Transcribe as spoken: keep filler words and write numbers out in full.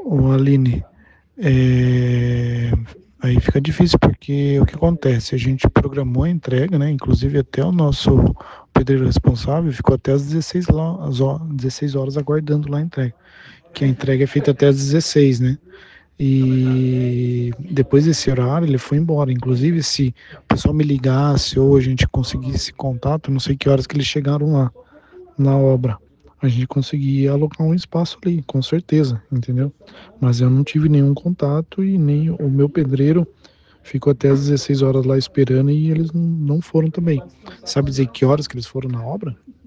Ô, Aline, é, aí fica difícil porque o que acontece? A gente programou a entrega, né? Inclusive até o nosso pedreiro responsável ficou até às dezesseis, lá, às ho- dezesseis horas aguardando lá a entrega. Que a entrega é feita até às dezesseis, né? E depois desse horário ele foi embora. Inclusive, se o pessoal me ligasse ou a gente conseguisse contato, não sei que horas que eles chegaram lá na obra. A gente conseguia alocar um espaço ali, com certeza, entendeu? Mas eu não tive nenhum contato e nem o meu pedreiro ficou até às dezesseis horas lá esperando e eles não foram também. Sabe dizer que horas que eles foram na obra?